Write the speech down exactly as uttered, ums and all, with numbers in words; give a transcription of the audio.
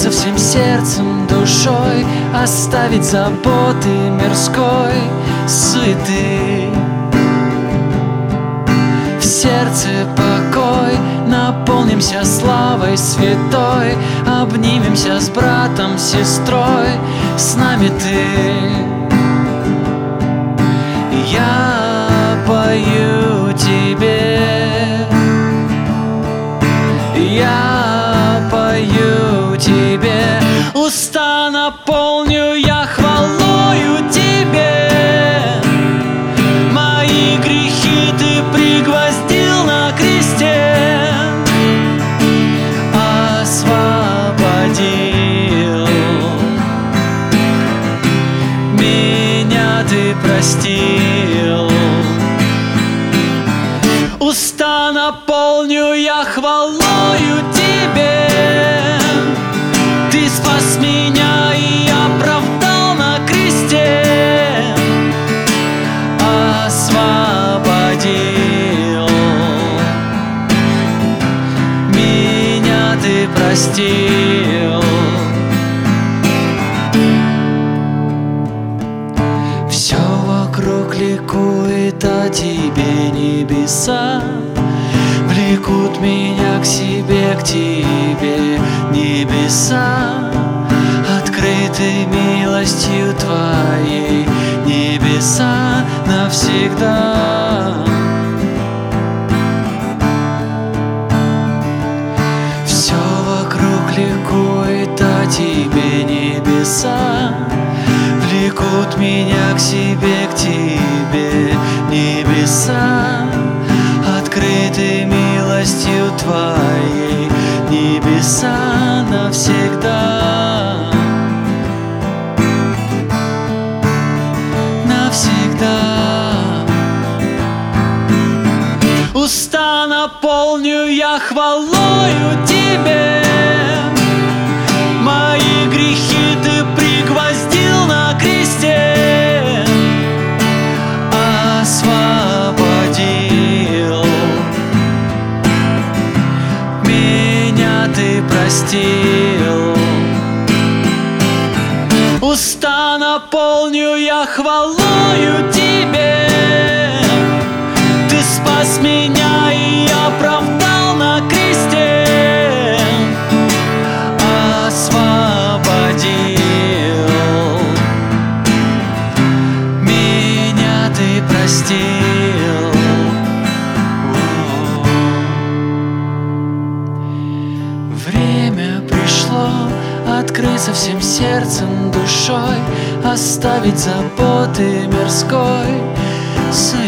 открыться всем сердцем, душой, оставить заботы мирской суеты. В сердце покой, наполнимся славой святой, обнимемся с братом, сестрой, с нами ты. Я пою тебе, я пою тебе, уста наполню я хвалою тебе. Мои грехи ты пригвоздил на кресте, освободил, меня ты простил. Уста наполню я хвалою тебе. Ты спас меня и оправдал на кресте, освободил, меня ты простил. Все вокруг ликует о тебе, небеса влекут меня к себе, к тебе, небеса, открыты милостью твоей, небеса навсегда. Все вокруг ликует о тебе, небеса влекут меня к себе, к тебе, небеса, открыты милостью твоей, небеса навсегда. Навсегда. Уста наполню я хвалою тебе. Мои грехи ты пригвоздил на кресте, освободил, меня ты простил. Уста наполню я хвалою тебе. Ты спас меня и оправдал на кресте, освободил, меня ты простил. Время пришло открыться всем сердцем, душой, оставить заботы мирской суеты.